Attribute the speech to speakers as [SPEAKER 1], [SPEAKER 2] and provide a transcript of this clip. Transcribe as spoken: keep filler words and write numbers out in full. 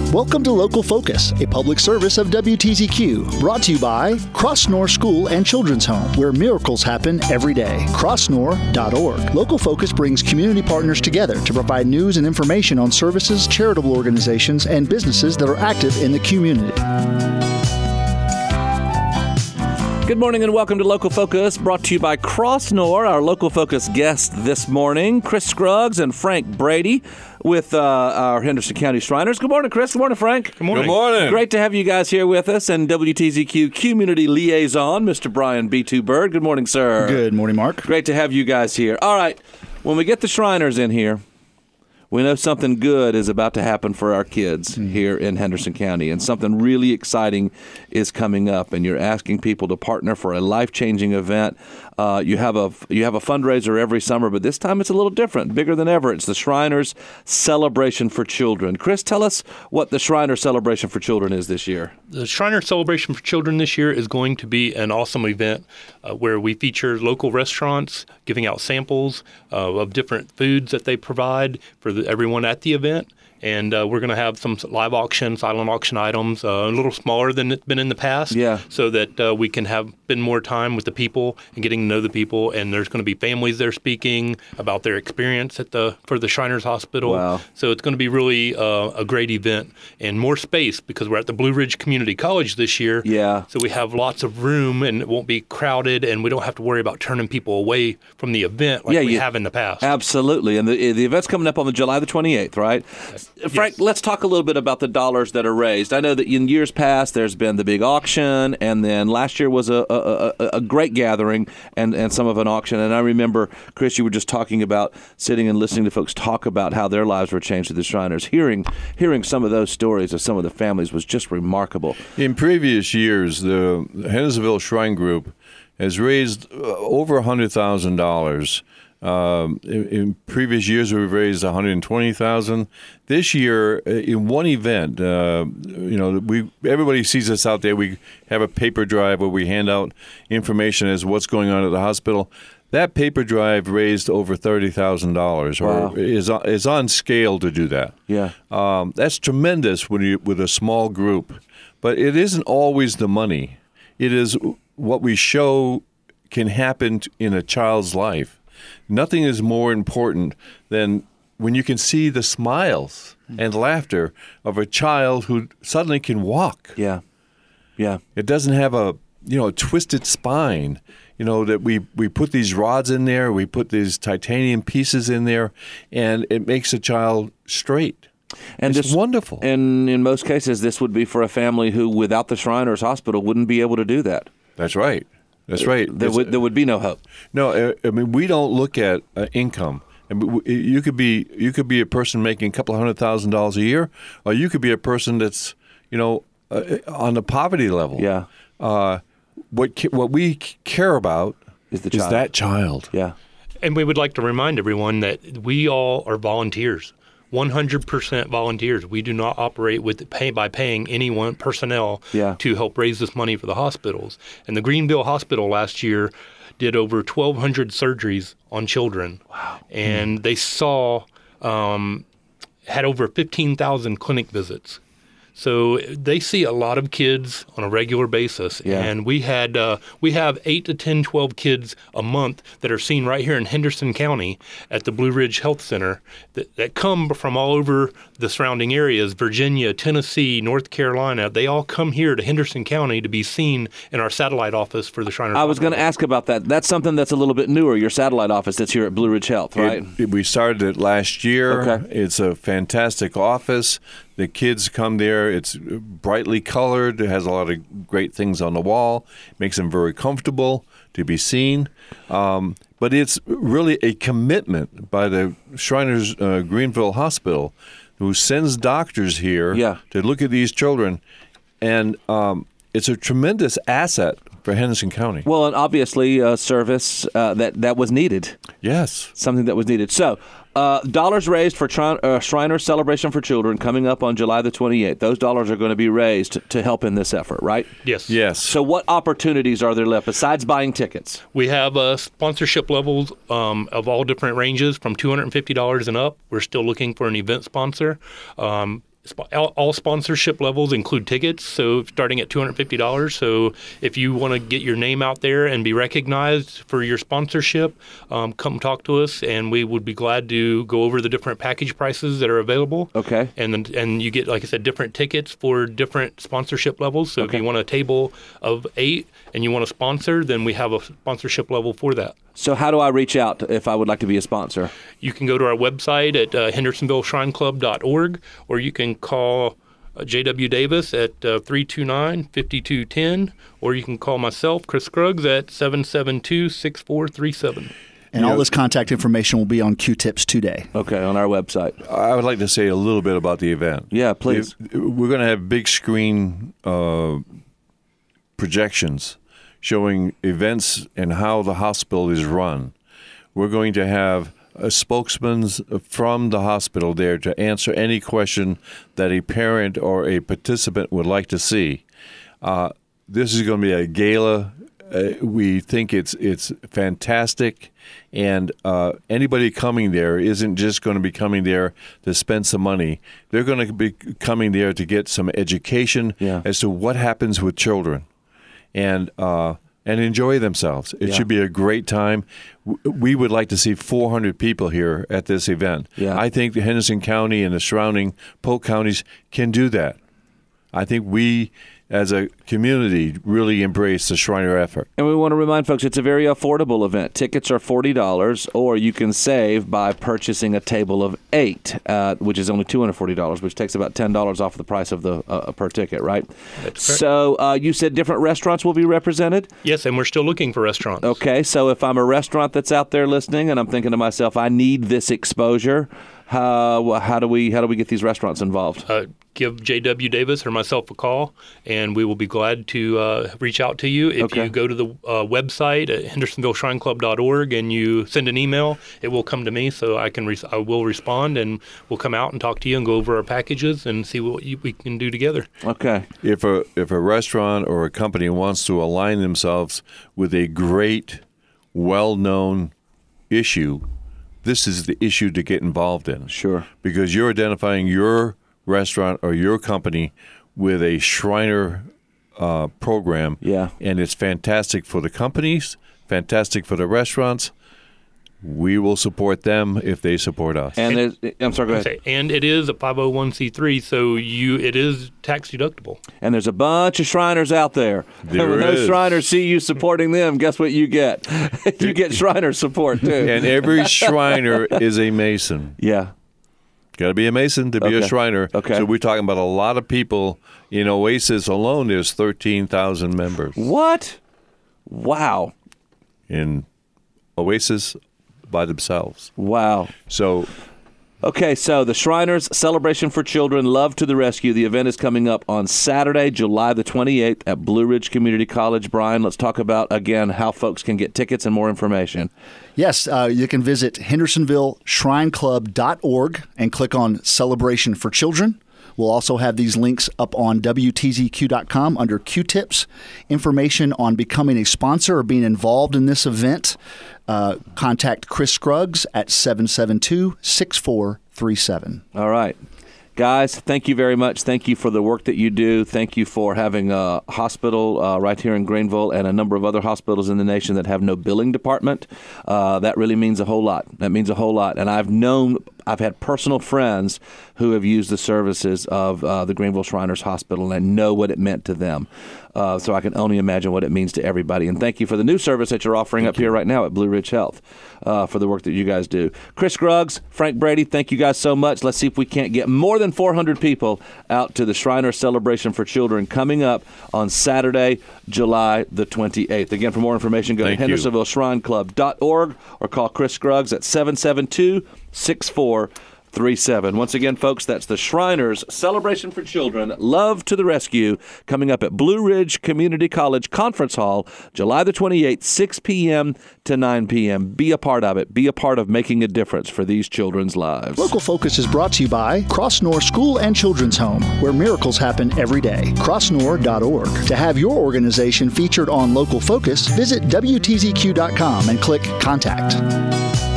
[SPEAKER 1] Welcome to Local Focus, a public service of W T Z Q, brought to you by Crossnor School and Children's Home, where miracles happen every day. crossnor dot org. Local Focus brings community partners together to provide news and information on services, charitable organizations, and businesses that are active in the community.
[SPEAKER 2] Good morning and welcome to Local Focus, brought to you by Crossnor. Our Local Focus guests this morning, Chris Scruggs and Frank Brady with uh, our Henderson County Shriners. Good morning, Chris. Good morning, Frank.
[SPEAKER 3] Good morning.
[SPEAKER 4] Good morning.
[SPEAKER 2] Great to have you guys here with us. And W T Z Q Community Liaison, Mister Brian B two Bird. Good morning, sir.
[SPEAKER 1] Good morning, Mark.
[SPEAKER 2] Great to have you guys here. All right, when we get the Shriners in here, we know something good is about to happen for our kids mm-hmm. here in Henderson County, and something really exciting is coming up, and you're asking people to partner for a life-changing event. Uh, you have a you have a fundraiser every summer, but this time it's a little different, bigger than ever. It's the Shriners Celebration for Children. Chris, tell us what the Shriners Celebration for Children is this year.
[SPEAKER 3] The Shriners Celebration for Children this year is going to be an awesome event uh, where we feature local restaurants giving out samples uh, of different foods that they provide for the, everyone at the event. And uh, we're going to have some live auction, silent auction items, uh, a little smaller than it's been in the past,
[SPEAKER 2] yeah.
[SPEAKER 3] so that uh, we can have spend more time with the people and getting to know the people. And there's going to be families there speaking about their experience at the for the Shriners Hospital.
[SPEAKER 2] Wow.
[SPEAKER 3] So it's going to be really uh, a great event and more space because we're at the Blue Ridge Community College this year.
[SPEAKER 2] Yeah.
[SPEAKER 3] So we have lots of room and it won't be crowded, and we don't have to worry about turning people away from the event like
[SPEAKER 2] yeah,
[SPEAKER 3] we
[SPEAKER 2] you,
[SPEAKER 3] have in the past.
[SPEAKER 2] Absolutely. And the the event's coming up on the July the twenty-eighth, right? Frank,
[SPEAKER 3] yes.
[SPEAKER 2] Let's talk a little bit about the dollars that are raised. I know that in years past there's been the big auction, and then last year was a a, a, a great gathering and, and some of an auction. And I remember, Chris, you were just talking about sitting and listening to folks talk about how their lives were changed with the Shriners. Hearing hearing some of those stories of some of the families was just remarkable.
[SPEAKER 4] In previous years, the Hendersonville Shrine Group has raised over one hundred thousand dollars. Um, in, in previous years, we've raised one hundred twenty thousand dollars. This year, in one event, uh, you know, we everybody sees us out there. We have a paper drive where we hand out information as what's going on at the hospital. That paper drive raised over thirty thousand dollars,
[SPEAKER 2] wow.
[SPEAKER 4] or is is on scale to do that.
[SPEAKER 2] Yeah,
[SPEAKER 4] um, that's tremendous when you with a small group. But it isn't always the money. It is what we show can happen in a child's life. Nothing is more important than when you can see the smiles and laughter of a child who suddenly can walk.
[SPEAKER 2] Yeah, yeah.
[SPEAKER 4] It doesn't have a you know a twisted spine. You know that we, we put these rods in there, we put these titanium pieces in there, and it makes a child straight.
[SPEAKER 2] And
[SPEAKER 4] it's
[SPEAKER 2] this,
[SPEAKER 4] wonderful.
[SPEAKER 2] And in most cases, this would be for a family who, without the Shriners Hospital, wouldn't be able to do that.
[SPEAKER 4] That's right. That's right.
[SPEAKER 2] There would there would be no hope.
[SPEAKER 4] No, I mean we don't look at uh, income. And you could be you could be a person making a couple of hundred thousand dollars a year, or you could be a person that's you know uh, on the poverty level.
[SPEAKER 2] Yeah.
[SPEAKER 4] Uh, what what we care about
[SPEAKER 2] is the
[SPEAKER 4] is
[SPEAKER 2] child.
[SPEAKER 4] that child.
[SPEAKER 2] Yeah.
[SPEAKER 3] And we would like to remind everyone that we all are volunteers. one hundred percent volunteers. We do not operate with pay by paying any one personnel
[SPEAKER 2] yeah.
[SPEAKER 3] to help raise this money for the hospitals. And the Greenville Hospital last year did over twelve hundred surgeries on children.
[SPEAKER 2] Wow.
[SPEAKER 3] And mm. they saw, um, had over fifteen thousand clinic visits. So they see a lot of kids on a regular basis,
[SPEAKER 2] yeah.
[SPEAKER 3] and we had uh, we have eight to ten, twelve kids a month that are seen right here in Henderson County at the Blue Ridge Health Center that, that come from all over the surrounding areas, Virginia, Tennessee, North Carolina. They all come here to Henderson County to be seen in our satellite office for the Shriners.
[SPEAKER 2] I was going to ask about that. That's something that's a little bit newer, your satellite office that's here at Blue Ridge Health, right?
[SPEAKER 4] It, it, we started it last year.
[SPEAKER 2] Okay.
[SPEAKER 4] It's a fantastic office. The kids come there. It's brightly colored. It has a lot of great things on the wall. It makes them very comfortable to be seen. Um, but it's really a commitment by the Shriners uh, Greenville Hospital, who sends doctors here
[SPEAKER 2] yeah.
[SPEAKER 4] to look at these children. And um, it's a tremendous asset for Henderson County.
[SPEAKER 2] Well, and obviously a service uh, that, that was needed.
[SPEAKER 4] Yes.
[SPEAKER 2] Something that was needed. So, uh, dollars raised for Tri- uh, Shriners Celebration for Children coming up on July the twenty-eighth. Those dollars are going to be raised to, to help in this effort, right?
[SPEAKER 3] Yes.
[SPEAKER 4] Yes.
[SPEAKER 2] So what opportunities are there left besides buying tickets?
[SPEAKER 3] We have uh, sponsorship levels um, of all different ranges from two hundred fifty dollars and up. We're still looking for an event sponsor. Um, Sp- All, all sponsorship levels include tickets, so starting at two hundred fifty dollars. So if you want to get your name out there and be recognized for your sponsorship, um, come talk to us, and we would be glad to go over the different package prices that are available.
[SPEAKER 2] Okay.
[SPEAKER 3] And then, and you get, like I said, different tickets for different sponsorship levels. So
[SPEAKER 2] Okay.
[SPEAKER 3] if you want a table of eight and you want to sponsor, then we have a sponsorship level for that.
[SPEAKER 2] So how do I reach out if I would like to be a sponsor?
[SPEAKER 3] You can go to our website at uh, hendersonville shrine club dot org, or you can call uh, J W Davis at uh, three two nine, five two one zero, or you can call myself, Chris Scruggs, at seven seven two, six four three seven.
[SPEAKER 1] And all this contact information will be on Q-Tips today.
[SPEAKER 2] Okay, on our website.
[SPEAKER 4] I would like to say a little bit about the event.
[SPEAKER 2] Yeah, please.
[SPEAKER 4] We're going to have big screen uh, projections showing events and how the hospital is run. We're going to have a spokesman from the hospital there to answer any question that a parent or a participant would like to see. Uh, this is going to be a gala. Uh, we think it's it's fantastic, and uh, anybody coming there isn't just going to be coming there to spend some money. They're going to be coming there to get some education
[SPEAKER 2] Yeah.
[SPEAKER 4] as to what happens with children, and uh, and enjoy themselves. It
[SPEAKER 2] Yeah.
[SPEAKER 4] should be a great time. W- We would like to see four hundred people here at this event.
[SPEAKER 2] Yeah.
[SPEAKER 4] I think Henderson County and the surrounding Polk counties can do that. I think we, as a community, really embrace the Shriner effort.
[SPEAKER 2] And we want to remind folks it's a very affordable event. Tickets are forty dollars, or you can save by purchasing a table of eight, uh, which is only two hundred forty dollars, which takes about ten dollars off the price of the uh, per ticket, right?
[SPEAKER 3] That's correct.
[SPEAKER 2] So uh, you said different restaurants will be represented?
[SPEAKER 3] Yes, and we're still looking for restaurants.
[SPEAKER 2] Okay, so if I'm a restaurant that's out there listening and I'm thinking to myself, I need this exposure, how, how do we how do we get these restaurants involved?
[SPEAKER 3] Uh, give J W Davis or myself a call, and we will be glad to uh, reach out to you. If
[SPEAKER 2] Okay.
[SPEAKER 3] you go to the uh, website at hendersonville shrine club dot org and you send an email, it will come to me, so I can re- I will respond, and we'll come out and talk to you and go over our packages and see what you, we can do together.
[SPEAKER 2] Okay.
[SPEAKER 4] If a if a restaurant or a company wants to align themselves with a great, well-known issue, this is the issue to get involved in.
[SPEAKER 2] Sure.
[SPEAKER 4] Because you're identifying your restaurant or your company with a Shriner uh, program.
[SPEAKER 2] Yeah.
[SPEAKER 4] And it's fantastic for the companies, fantastic for the restaurants. We will support them if they support us.
[SPEAKER 2] And there's, I'm sorry, go ahead.
[SPEAKER 3] Okay, and it is a five oh one c three, so you it is tax deductible.
[SPEAKER 2] And there's a bunch of Shriners out there.
[SPEAKER 4] There
[SPEAKER 2] when those
[SPEAKER 4] is.
[SPEAKER 2] Shriners see you supporting them, guess what you get? You get Shriner support, too.
[SPEAKER 4] And every Shriner is a Mason.
[SPEAKER 2] Yeah.
[SPEAKER 4] Got to be a Mason to be
[SPEAKER 2] Okay.
[SPEAKER 4] a Shriner.
[SPEAKER 2] Okay.
[SPEAKER 4] So we're talking about a lot of people. In Oasis alone, there's thirteen thousand members.
[SPEAKER 2] What? Wow.
[SPEAKER 4] In Oasis by themselves.
[SPEAKER 2] Wow.
[SPEAKER 4] So
[SPEAKER 2] Okay, so the Shriners Celebration for Children, Love to the Rescue. The event is coming up on Saturday, July the twenty-eighth at Blue Ridge Community College. Brian, let's talk about, again, how folks can get tickets and more information.
[SPEAKER 1] Yes, uh, you can visit hendersonville shrine club dot org and click on Celebration for Children. We'll also have these links up on W T Z Q dot com under Q-Tips. Information on becoming a sponsor or being involved in this event. Uh, contact Chris Scruggs at seven seven two, six four three seven.
[SPEAKER 2] All right. Guys, thank you very much. Thank you for the work that you do. Thank you for having a hospital uh, right here in Greenville and a number of other hospitals in the nation that have no billing department. Uh, that really means a whole lot. That means a whole lot. And I've known, I've had personal friends who have used the services of uh, the Greenville Shriners Hospital, and I know what it meant to them. Uh, so I can only imagine what it means to everybody. And thank you for the new service that you're offering
[SPEAKER 4] Thank
[SPEAKER 2] up
[SPEAKER 4] you.
[SPEAKER 2] here right now at Blue Ridge Health uh, for the work that you guys do. Chris Scruggs, Frank Brady, thank you guys so much. Let's see if we can't get more than four hundred people out to the Shriner Celebration for Children coming up on Saturday, July the twenty-eighth. Again, for more information, go
[SPEAKER 4] Thank
[SPEAKER 2] to
[SPEAKER 4] you.
[SPEAKER 2] hendersonville shrine club dot org or call Chris Scruggs at seven seven two, six four three seven. Once again, folks, that's the Shriners Celebration for Children, Love to the Rescue, coming up at Blue Ridge Community College Conference Hall, July the twenty-eighth, six p.m. to nine p.m. Be a part of it. Be a part of making a difference for these children's lives.
[SPEAKER 1] Local Focus is brought to you by Crossnor School and Children's Home, where miracles happen every day. crossnor dot org. To have your organization featured on Local Focus, visit W T Z Q dot com and click Contact.